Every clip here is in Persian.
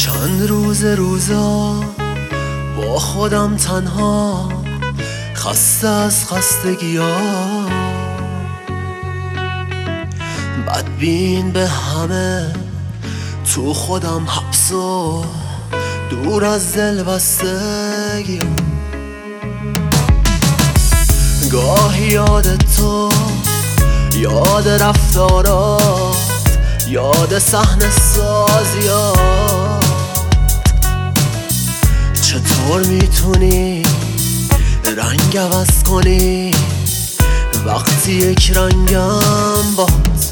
چند روزا با خودم تنها، خسته از خستگی‌ها، بدبین به همه، تو خودم حبس و دور از دل بستگی. گاهی یاد تو، یاد رفتارات، یاد صحنه سازیات. چطور میتونی رنگ عوض کنی وقتی یک رنگم باز؟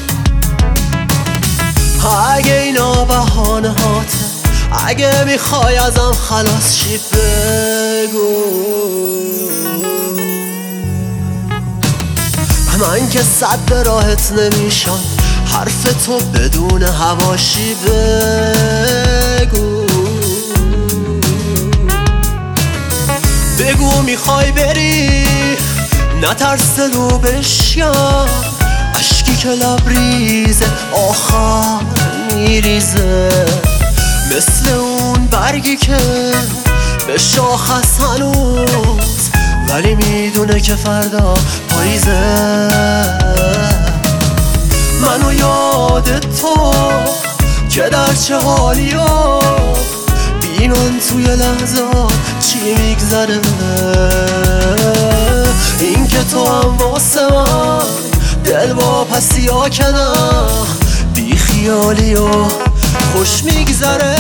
اگه اینا بهانه هاته، اگه میخوای ازم خلاص شی بگو. من که صد راحت نمیشم، حرف تو بدون حواشی بگو. بگو میخوای بری، نترس رو بشکن، اشکی که لبریزه آخر میریزه، مثل اون برگی که به شاخ هست هنوز، ولی میدونه که فردا پاییزه. منو یاد تو که در چه حالی و بی من توی لحظات چی میگذره. این که تو هم واسه من دل با پسی ها کنم، بی خیالی و خوش میگذره.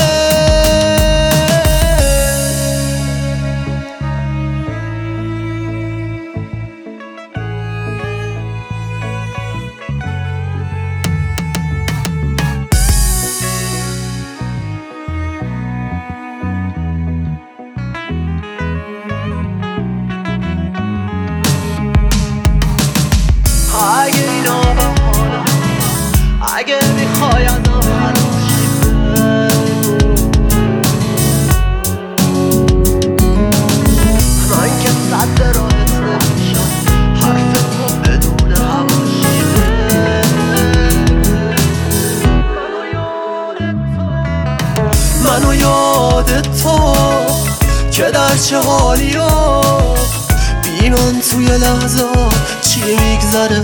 اگه اینا بهانه، اگه میخوای ازم خلاص شی بگو. من که صد راحت نمیشم، حرف تو بدون حواشی بگو. منو یاد تو که در چه حالی و بی من توی لحظات چی میگذره.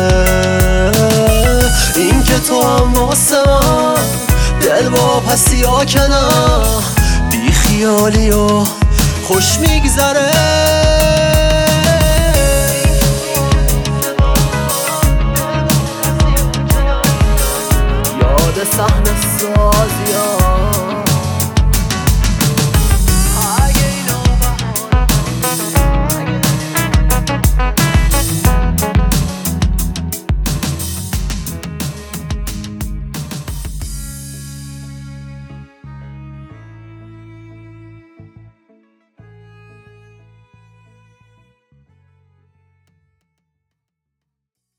این که تو هم واسه من دل با پسی ها کنم، بی خیالی و خوش میگذره. یاد صحنه